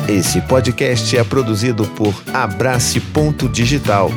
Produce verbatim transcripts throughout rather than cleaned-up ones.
Esse podcast é produzido por Abrace Ponto Digital.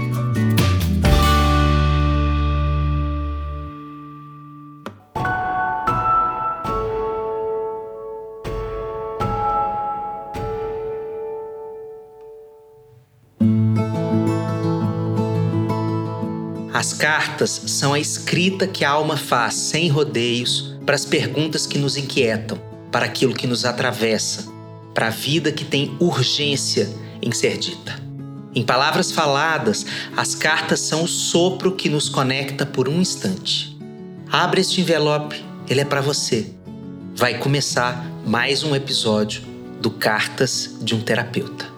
As cartas são a escrita que a alma faz sem rodeios para as perguntas que nos inquietam, para aquilo que nos atravessa, para a vida que tem urgência em ser dita. Em palavras faladas, as cartas são o sopro que nos conecta por um instante. Abre este envelope, ele é para você. Vai começar mais um episódio do Cartas de um Terapeuta.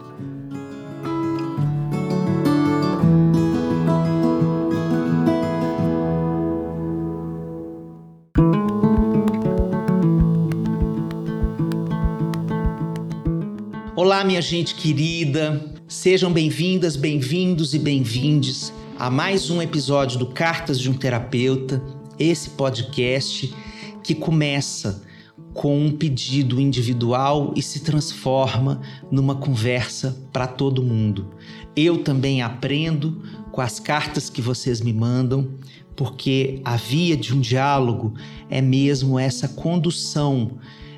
Olá, minha gente querida, sejam bem-vindas, bem-vindos e bem-vindes a mais um episódio do Cartas de um Terapeuta, esse podcast que começa com um pedido individual e se transforma numa conversa para todo mundo. Eu também aprendo com as cartas que vocês me mandam, porque a via de um diálogo é mesmo essa condução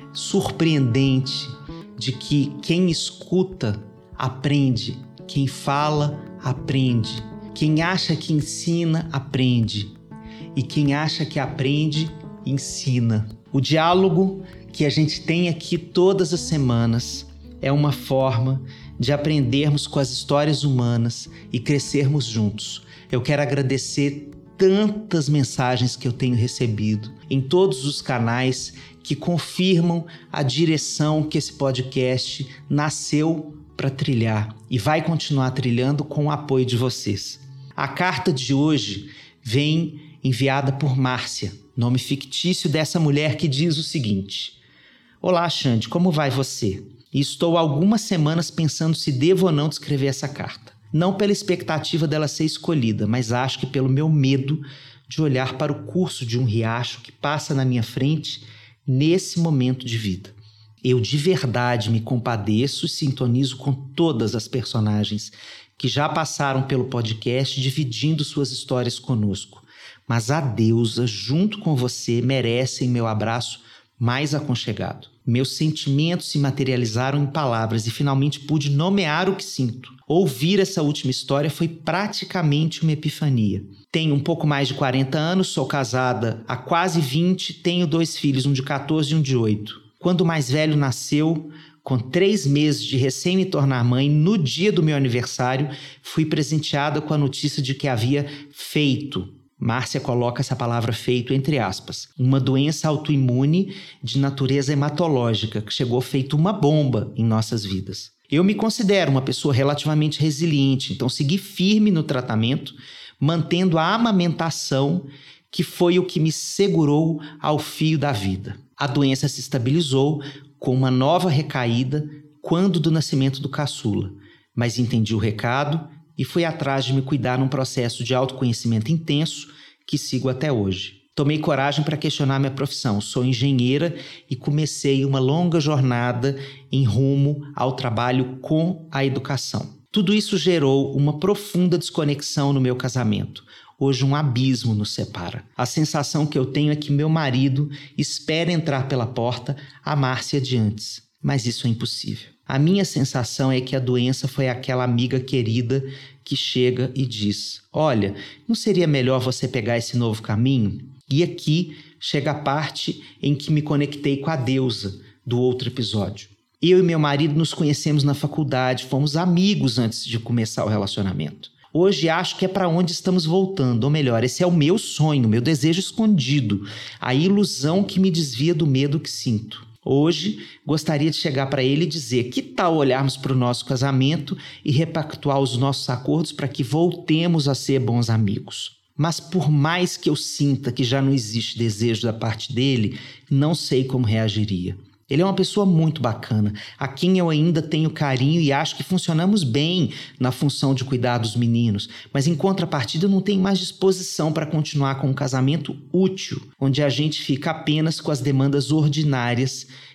surpreendente de que quem escuta aprende, quem fala aprende, quem acha que ensina aprende e quem acha que aprende ensina. O diálogo que a gente tem aqui todas as semanas é uma forma de aprendermos com as histórias humanas e crescermos juntos. Eu quero agradecer tantas mensagens que eu tenho recebido em todos os canais que confirmam a direção que esse podcast nasceu para trilhar e vai continuar trilhando com o apoio de vocês. A carta de hoje vem enviada por Márcia, nome fictício dessa mulher que diz o seguinte: Olá, Xande, como vai você? E estou há algumas semanas pensando se devo ou não descrever essa carta. Não pela expectativa dela ser escolhida, mas acho que pelo meu medo de olhar para o curso de um riacho que passa na minha frente nesse momento de vida. Eu de verdade me compadeço e sintonizo com todas as personagens que já passaram pelo podcast dividindo suas histórias conosco. Mas a deusa, junto com você, merecem meu abraço mais aconchegado. Meus sentimentos se materializaram em palavras e finalmente pude nomear o que sinto. Ouvir essa última história foi praticamente uma epifania. Tenho um pouco mais de quarenta anos, sou casada há quase vinte, tenho dois filhos, um de quatorze e um de oito. Quando o mais velho nasceu, com três meses de recém me tornar mãe, no dia do meu aniversário, fui presenteada com a notícia de que havia feito. Márcia coloca essa palavra feito entre aspas. Uma doença autoimune de natureza hematológica que chegou feito uma bomba em nossas vidas. Eu me considero uma pessoa relativamente resiliente, então segui firme no tratamento, mantendo a amamentação, que foi o que me segurou ao fio da vida. A doença se estabilizou com uma nova recaída quando do nascimento do caçula, mas entendi o recado e fui atrás de me cuidar num processo de autoconhecimento intenso que sigo até hoje. Tomei coragem para questionar minha profissão. Sou engenheira e comecei uma longa jornada em rumo ao trabalho com a educação. Tudo isso gerou uma profunda desconexão no meu casamento. Hoje um abismo nos separa. A sensação que eu tenho é que meu marido espera entrar pela porta a Márcia de antes. Mas isso é impossível. A minha sensação é que a doença foi aquela amiga querida que chega e diz: olha, não seria melhor você pegar esse novo caminho? E aqui chega a parte em que me conectei com a deusa do outro episódio. Eu e meu marido nos conhecemos na faculdade, fomos amigos antes de começar o relacionamento. Hoje acho que é para onde estamos voltando, ou melhor, esse é o meu sonho, meu desejo escondido, a ilusão que me desvia do medo que sinto. Hoje, gostaria de chegar para ele e dizer: que tal olharmos para o nosso casamento e repactuar os nossos acordos para que voltemos a ser bons amigos? Mas por mais que eu sinta que já não existe desejo da parte dele, não sei como reagiria. Ele é uma pessoa muito bacana, a quem eu ainda tenho carinho e acho que funcionamos bem na função de cuidar dos meninos, mas em contrapartida eu não tenho mais disposição para continuar com um casamento útil, onde a gente fica apenas com as demandas ordinárias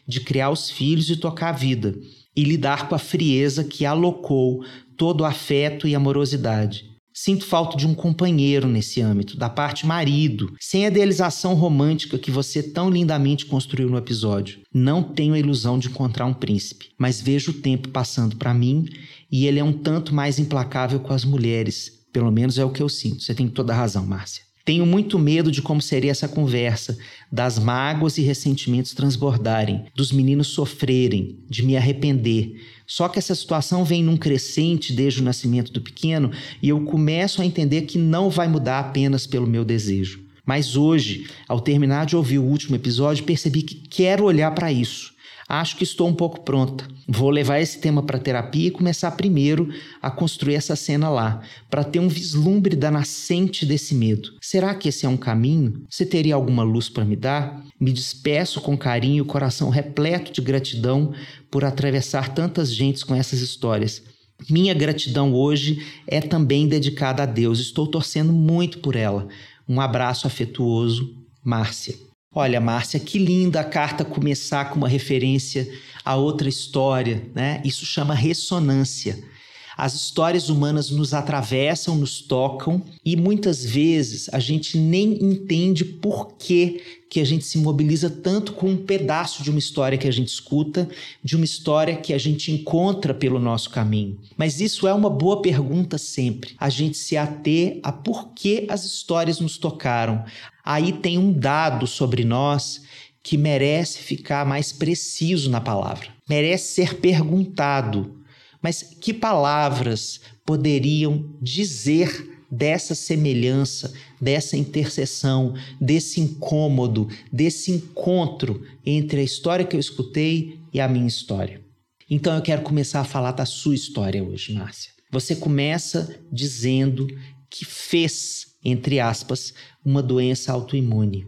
de criar os filhos e tocar a vida, e lidar com a frieza que alocou todo o afeto e amorosidade. Sinto falta de um companheiro nesse âmbito, da parte marido, sem a idealização romântica que você tão lindamente construiu no episódio. Não tenho a ilusão de encontrar um príncipe, mas vejo o tempo passando para mim e ele é um tanto mais implacável com as mulheres. Pelo menos é o que eu sinto. Você tem toda a razão, Márcia. Tenho muito medo de como seria essa conversa, das mágoas e ressentimentos transbordarem, dos meninos sofrerem, de me arrepender. Só que essa situação vem num crescente desde o nascimento do pequeno e eu começo a entender que não vai mudar apenas pelo meu desejo. Mas hoje, ao terminar de ouvir o último episódio, percebi que quero olhar para isso. Acho que estou um pouco pronta. Vou levar esse tema para terapia e começar primeiro a construir essa cena lá, para ter um vislumbre da nascente desse medo. Será que esse é um caminho? Você teria alguma luz para me dar? Me despeço com carinho, coração repleto de gratidão por atravessar tantas gentes com essas histórias. Minha gratidão hoje é também dedicada a Deus. Estou torcendo muito por ela. Um abraço afetuoso, Márcia. Olha, Márcia, que linda a carta começar com uma referência a outra história, né? Isso chama ressonância. As histórias humanas nos atravessam, nos tocam e muitas vezes a gente nem entende por que que a gente se mobiliza tanto com um pedaço de uma história que a gente escuta, de uma história que a gente encontra pelo nosso caminho. Mas isso é uma boa pergunta sempre, a gente se ater a por que as histórias nos tocaram. Aí tem um dado sobre nós que merece ficar mais preciso na palavra, merece ser perguntado. Mas que palavras poderiam dizer dessa semelhança, dessa interseção, desse incômodo, desse encontro entre a história que eu escutei e a minha história? Então eu quero começar a falar da sua história hoje, Márcia. Você começa dizendo que fez, entre aspas, uma doença autoimune.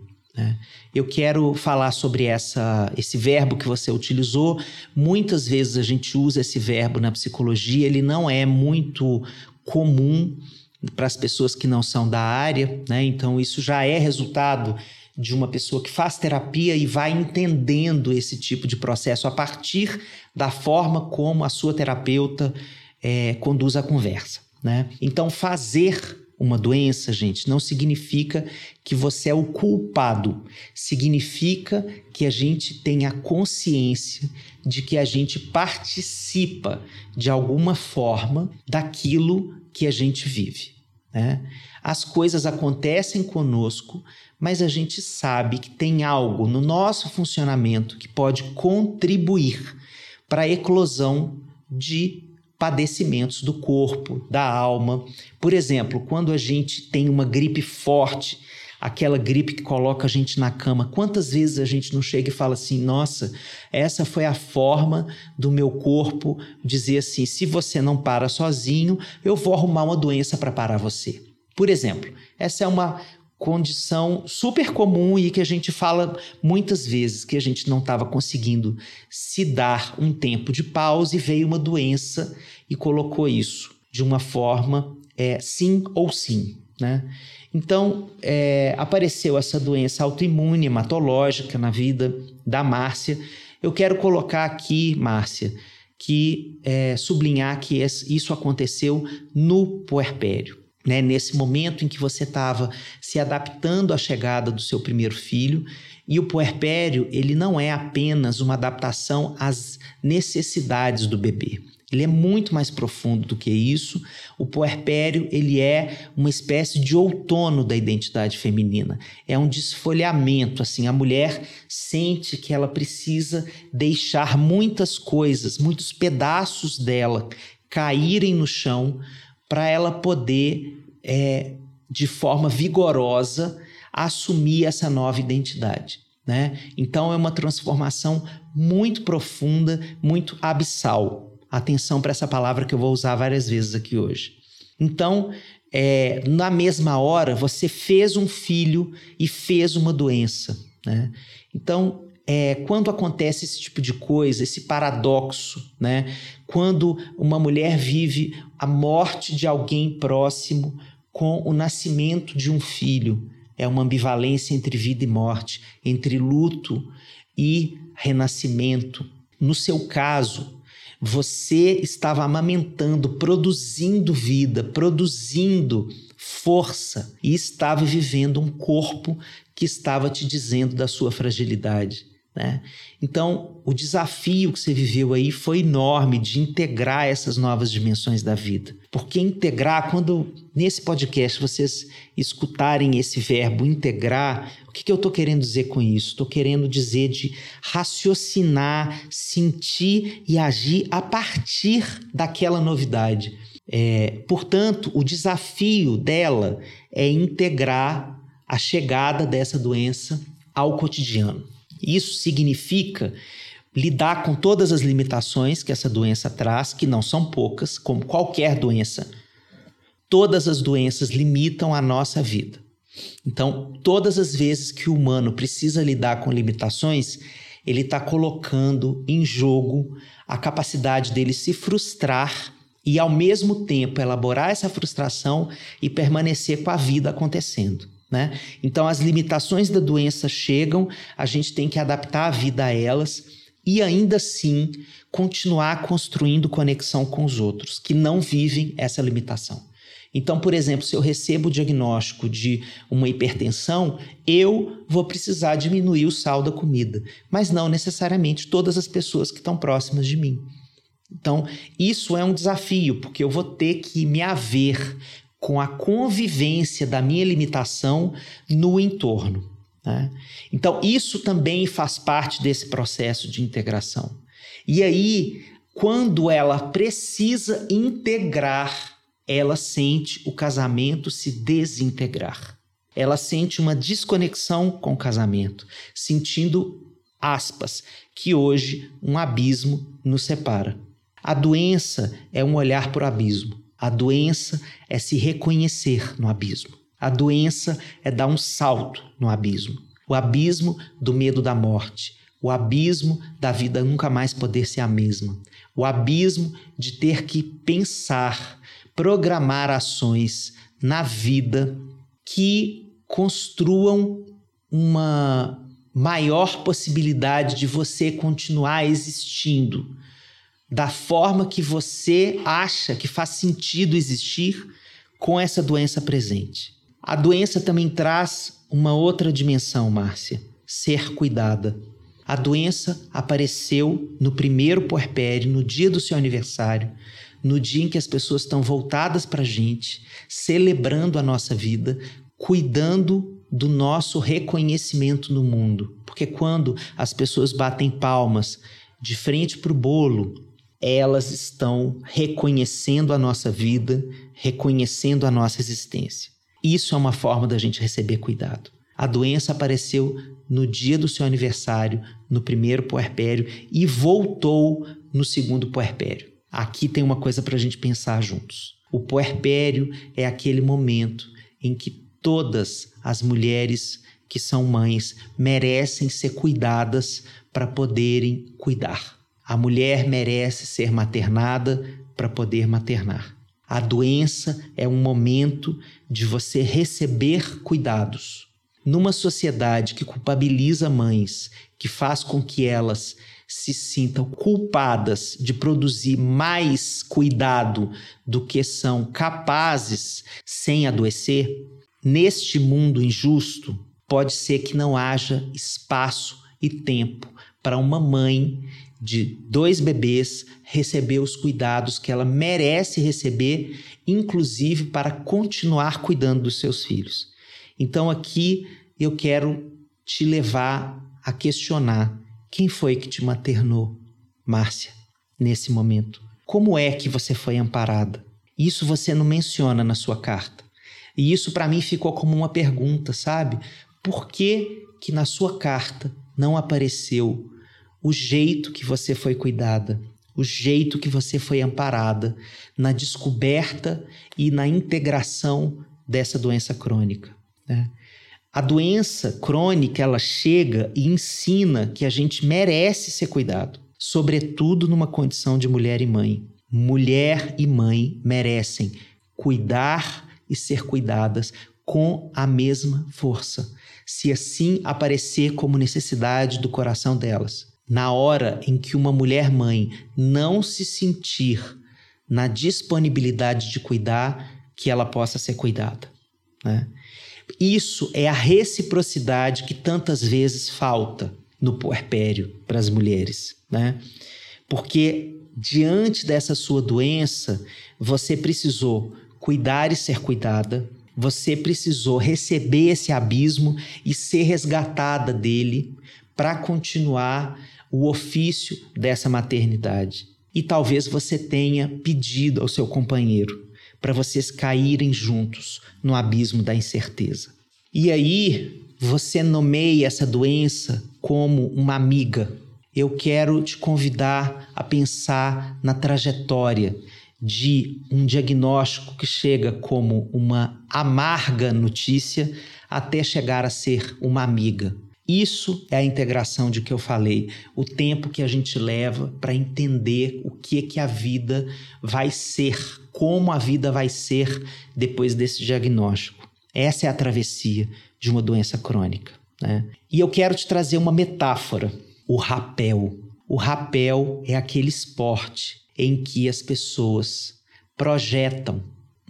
Eu quero falar sobre essa, esse verbo que você utilizou. Muitas vezes a gente usa esse verbo na psicologia, ele não é muito comum para as pessoas que não são da área, né? Então isso já é resultado de uma pessoa que faz terapia e vai entendendo esse tipo de processo a partir da forma como a sua terapeuta é, conduz a conversa, né? Então fazer uma doença, gente, não significa que você é o culpado. Significa que a gente tem a consciência de que a gente participa de alguma forma daquilo que a gente vive, né? As coisas acontecem conosco, mas a gente sabe que tem algo no nosso funcionamento que pode contribuir para a eclosão de padecimentos do corpo, da alma. Por exemplo, quando a gente tem uma gripe forte, aquela gripe que coloca a gente na cama, quantas vezes a gente não chega e fala assim, nossa, essa foi a forma do meu corpo dizer assim, se você não para sozinho, eu vou arrumar uma doença para parar você. Por exemplo, essa é uma condição super comum e que a gente fala muitas vezes, que a gente não estava conseguindo se dar um tempo de pausa e veio uma doença e colocou isso de uma forma é, sim ou sim, né? Então, é, apareceu essa doença autoimune, hematológica na vida da Márcia. Eu quero colocar aqui, Márcia, que é, sublinhar que isso aconteceu no puerpério. Né, nesse momento em que você estava se adaptando à chegada do seu primeiro filho, e o puerpério ele não é apenas uma adaptação às necessidades do bebê. Ele é muito mais profundo do que isso. O puerpério ele é uma espécie de outono da identidade feminina. É um desfolhamento. Assim, a mulher sente que ela precisa deixar muitas coisas, muitos pedaços dela caírem no chão para ela poder, é, de forma vigorosa, assumir essa nova identidade, né? Então, é uma transformação muito profunda, muito abissal. Atenção para essa palavra que eu vou usar várias vezes aqui hoje. Então, é, na mesma hora, você fez um filho e fez uma doença, né? Então, É, quando acontece esse tipo de coisa, esse paradoxo, né? Quando uma mulher vive a morte de alguém próximo com o nascimento de um filho, é uma ambivalência entre vida e morte, entre luto e renascimento. No seu caso, você estava amamentando, produzindo vida, produzindo força e estava vivendo um corpo que estava te dizendo da sua fragilidade, né? Então, o desafio que você viveu aí foi enorme de integrar essas novas dimensões da vida. Porque integrar, quando nesse podcast vocês escutarem esse verbo integrar, o que, que eu estou querendo dizer com isso? Estou querendo dizer de raciocinar, sentir e agir a partir daquela novidade. É, portanto, o desafio dela é integrar a chegada dessa doença ao cotidiano. Isso significa lidar com todas as limitações que essa doença traz, que não são poucas, como qualquer doença. Todas as doenças limitam a nossa vida. Então, todas as vezes que o humano precisa lidar com limitações, ele está colocando em jogo a capacidade dele se frustrar e, ao mesmo tempo, elaborar essa frustração e permanecer com a vida acontecendo, né? Então, as limitações da doença chegam, a gente tem que adaptar a vida a elas e, ainda assim, continuar construindo conexão com os outros que não vivem essa limitação. Então, por exemplo, se eu recebo o diagnóstico de uma hipertensão, eu vou precisar diminuir o sal da comida, mas não necessariamente todas as pessoas que estão próximas de mim. Então, isso é um desafio, porque eu vou ter que me haver com a convivência da minha limitação no entorno, né? Então, isso também faz parte desse processo de integração. E aí, quando ela precisa integrar, ela sente o casamento se desintegrar. Ela sente uma desconexão com o casamento, sentindo, aspas, que hoje um abismo nos separa. A doença é um olhar para o abismo. A doença é se reconhecer no abismo. A doença é dar um salto no abismo. O abismo do medo da morte. O abismo da vida nunca mais poder ser a mesma. O abismo de ter que pensar, programar ações na vida que construam uma maior possibilidade de você continuar existindo da forma que você acha que faz sentido existir com essa doença presente. A doença também traz uma outra dimensão, Márcia: ser cuidada. A doença apareceu no primeiro puerpério, no dia do seu aniversário, no dia em que as pessoas estão voltadas para a gente, celebrando a nossa vida, cuidando do nosso reconhecimento no mundo. Porque quando as pessoas batem palmas de frente para o bolo, elas estão reconhecendo a nossa vida, reconhecendo a nossa existência. Isso é uma forma da gente receber cuidado. A doença apareceu no dia do seu aniversário, no primeiro puerpério, e voltou no segundo puerpério. Aqui tem uma coisa para a gente pensar juntos. O puerpério é aquele momento em que todas as mulheres que são mães merecem ser cuidadas para poderem cuidar. A mulher merece ser maternada para poder maternar. A doença é um momento de você receber cuidados. Numa sociedade que culpabiliza mães, que faz com que elas se sintam culpadas de produzir mais cuidado do que são capazes sem adoecer, neste mundo injusto, pode ser que não haja espaço e tempo para uma mãe de dois bebês receber os cuidados que ela merece receber, inclusive para continuar cuidando dos seus filhos. Então aqui eu quero te levar a questionar: quem foi que te maternou, Márcia, nesse momento? Como é que você foi amparada? Isso você não menciona na sua carta. E isso para mim ficou como uma pergunta, sabe? Por que que na sua carta não apareceu o jeito que você foi cuidada, o jeito que você foi amparada na descoberta e na integração dessa doença crônica, né? A doença crônica, ela chega e ensina que a gente merece ser cuidado, sobretudo numa condição de mulher e mãe. Mulher e mãe merecem cuidar e ser cuidadas com a mesma força, se assim aparecer como necessidade do coração delas. Na hora em que uma mulher mãe não se sentir na disponibilidade de cuidar, que ela possa ser cuidada, né? Isso é a reciprocidade que tantas vezes falta no puerpério para as mulheres, né? Porque diante dessa sua doença, você precisou cuidar e ser cuidada, você precisou receber esse abismo e ser resgatada dele para continuar o ofício dessa maternidade. E talvez você tenha pedido ao seu companheiro para vocês caírem juntos no abismo da incerteza. E aí você nomeia essa doença como uma amiga. Eu quero te convidar a pensar na trajetória de um diagnóstico que chega como uma amarga notícia até chegar a ser uma amiga. Isso é a integração de que eu falei, o tempo que a gente leva para entender o que, que a vida vai ser, como a vida vai ser depois desse diagnóstico. Essa é a travessia de uma doença crônica, né? E eu quero te trazer uma metáfora, o rapel. O rapel é aquele esporte em que as pessoas projetam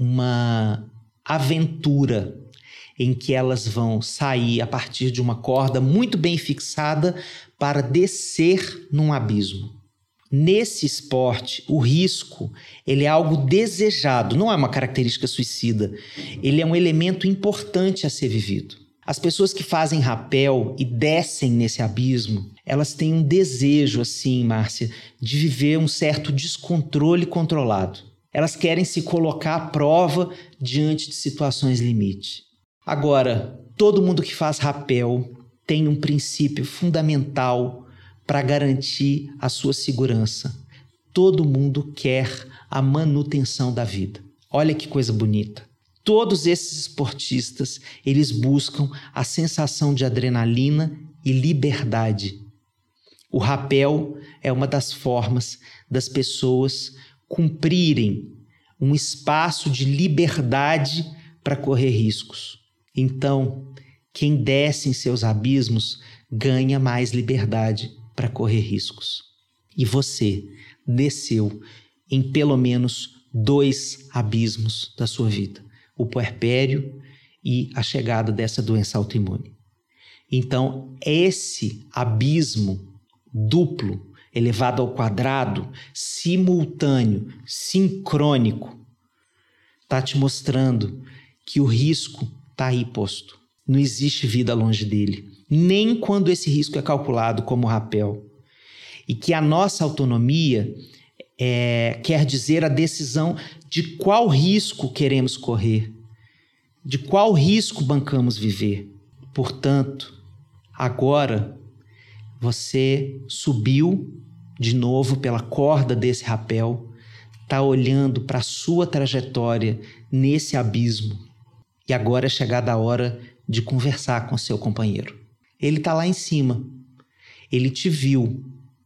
uma aventura em que elas vão sair a partir de uma corda muito bem fixada para descer num abismo. Nesse esporte, o risco ele é algo desejado, não é uma característica suicida. Ele é um elemento importante a ser vivido. As pessoas que fazem rapel e descem nesse abismo, elas têm um desejo, assim, Márcia, de viver um certo descontrole controlado. Elas querem se colocar à prova diante de situações limite. Agora, todo mundo que faz rapel tem um princípio fundamental para garantir a sua segurança. Todo mundo quer a manutenção da vida. Olha que coisa bonita. Todos esses esportistas, eles buscam a sensação de adrenalina e liberdade. O rapel é uma das formas das pessoas cumprirem um espaço de liberdade para correr riscos. Então, quem desce em seus abismos ganha mais liberdade para correr riscos. E você desceu em pelo menos dois abismos da sua vida: o puerpério e a chegada dessa doença autoimune. Então, esse abismo duplo, elevado ao quadrado, simultâneo, sincrônico, está te mostrando que o risco está aí posto. Não existe vida longe dele, nem quando esse risco é calculado como rapel. E que a nossa autonomia é, quer dizer a decisão de qual risco queremos correr, de qual risco bancamos viver. Portanto, agora você subiu de novo pela corda desse rapel, está olhando para a sua trajetória nesse abismo. E agora é chegada a hora de conversar com seu companheiro. Ele está lá em cima. Ele te viu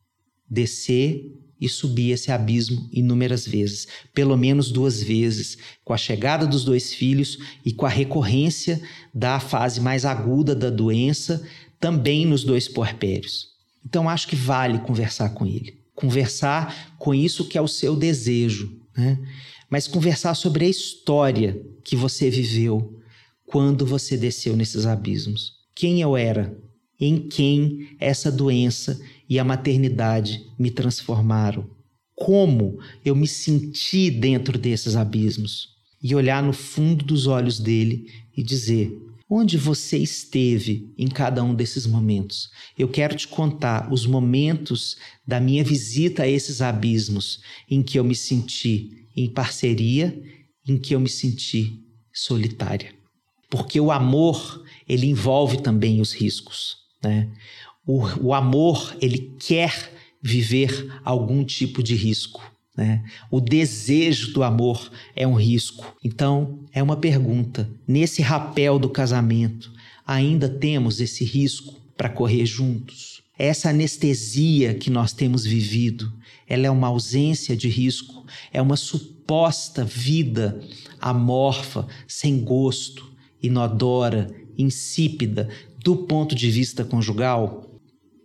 descer e subir esse abismo inúmeras vezes. Pelo menos duas vezes, com a chegada dos dois filhos e com a recorrência da fase mais aguda da doença, também nos dois puerpérios. Então, acho que vale conversar com ele. Conversar com isso que é o seu desejo, né? Mas conversar sobre a história que você viveu quando você desceu nesses abismos. Quem eu era? Em quem essa doença e a maternidade me transformaram? Como eu me senti dentro desses abismos? E olhar no fundo dos olhos dele e dizer: onde você esteve em cada um desses momentos? Eu quero te contar os momentos da minha visita a esses abismos em que eu me senti em parceria, em que eu me senti solitária. Porque o amor, ele envolve também os riscos, né? O, o amor, ele quer viver algum tipo de risco, né? O desejo do amor é um risco. Então, é uma pergunta. Nesse rapel do casamento, ainda temos esse risco para correr juntos? Essa anestesia que nós temos vivido, ela é uma ausência de risco, é uma suposta vida amorfa, sem gosto, inodora, insípida, do ponto de vista conjugal?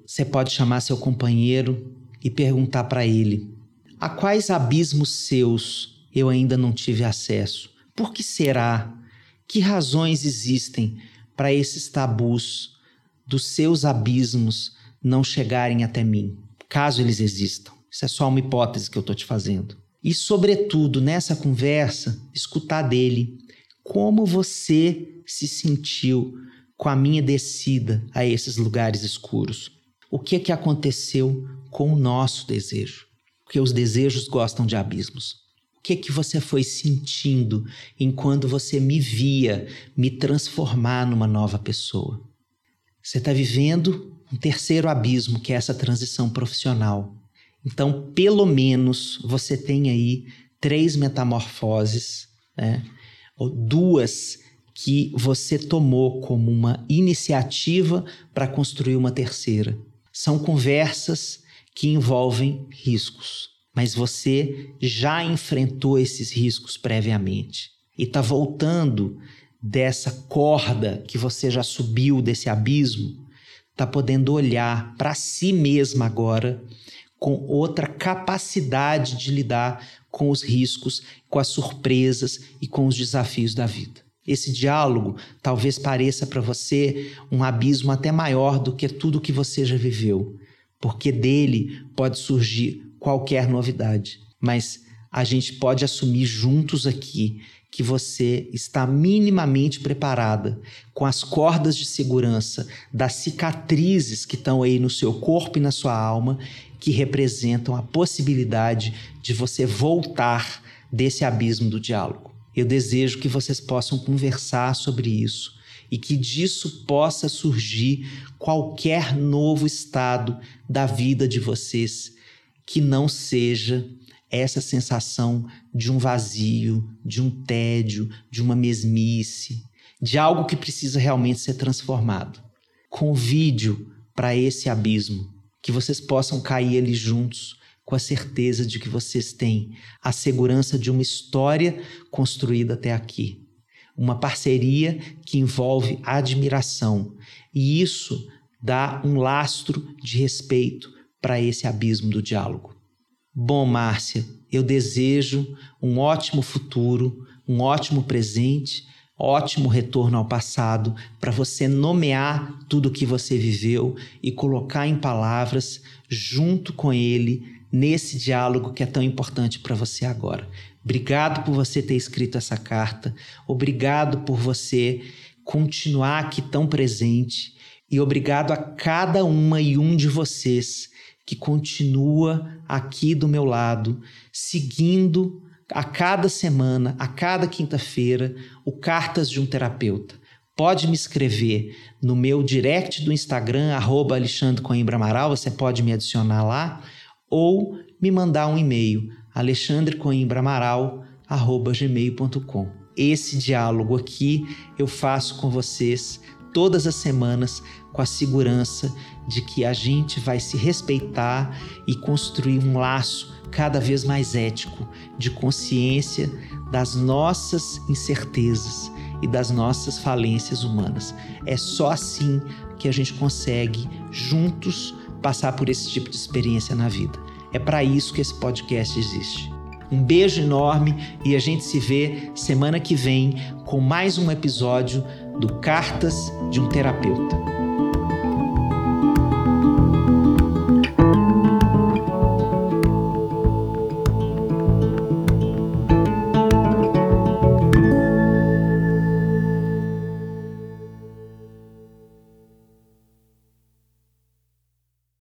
você pode chamar seu companheiro e perguntar para ele: a quais abismos seus eu ainda não tive acesso? Por que será? Que razões existem para esses tabus dos seus abismos não chegarem até mim, caso eles existam? Isso é só uma hipótese que eu estou te fazendo. E, sobretudo, nessa conversa, escutar dele como você se sentiu com a minha descida a esses lugares escuros. O que é que aconteceu com o nosso desejo? Porque os desejos gostam de abismos. O que é que você foi sentindo enquanto você me via me transformar numa nova pessoa? Você está vivendo um terceiro abismo, que é essa transição profissional. Então, pelo menos, você tem aí três metamorfoses, né? Ou duas que você tomou como uma iniciativa para construir uma terceira. São conversas que envolvem riscos, mas você já enfrentou esses riscos previamente e está voltando dessa corda que você já subiu, desse abismo, está podendo olhar para si mesma agora com outra capacidade de lidar com os riscos, com as surpresas e com os desafios da vida. Esse diálogo talvez pareça para você um abismo até maior do que tudo que você já viveu, porque dele pode surgir qualquer novidade. Mas a gente pode assumir juntos aqui que você está minimamente preparada com as cordas de segurança das cicatrizes que estão aí no seu corpo e na sua alma, que representam a possibilidade de você voltar desse abismo do diálogo. Eu desejo que vocês possam conversar sobre isso e que disso possa surgir qualquer novo estado da vida de vocês que não seja essa sensação de um vazio, de um tédio, de uma mesmice, de algo que precisa realmente ser transformado. Convide-o para esse abismo, que vocês possam cair ali juntos, com a certeza de que vocês têm a segurança de uma história construída até aqui. Uma parceria que envolve admiração. E isso dá um lastro de respeito para esse abismo do diálogo. Bom, Márcia, eu desejo um ótimo futuro, um ótimo presente, ótimo retorno ao passado, para você nomear tudo o que você viveu e colocar em palavras junto com ele nesse diálogo que é tão importante para você agora. Obrigado por você ter escrito essa carta, obrigado por você continuar aqui tão presente e obrigado a cada uma e um de vocês que continua aqui do meu lado, seguindo a cada semana, a cada quinta-feira, o Cartas de um Terapeuta. Pode me escrever no meu direct do Instagram, arroba Alexandre Coimbra Amaral, você pode me adicionar lá, ou me mandar um e-mail, alexandrecoimbraamaral arroba gmail ponto com. Esse diálogo aqui eu faço com vocês todas as semanas com a segurança de que a gente vai se respeitar e construir um laço cada vez mais ético de consciência das nossas incertezas e das nossas falências humanas. É só assim que a gente consegue, juntos, passar por esse tipo de experiência na vida. É para isso que esse podcast existe. Um beijo enorme e a gente se vê semana que vem com mais um episódio do Cartas de um Terapeuta.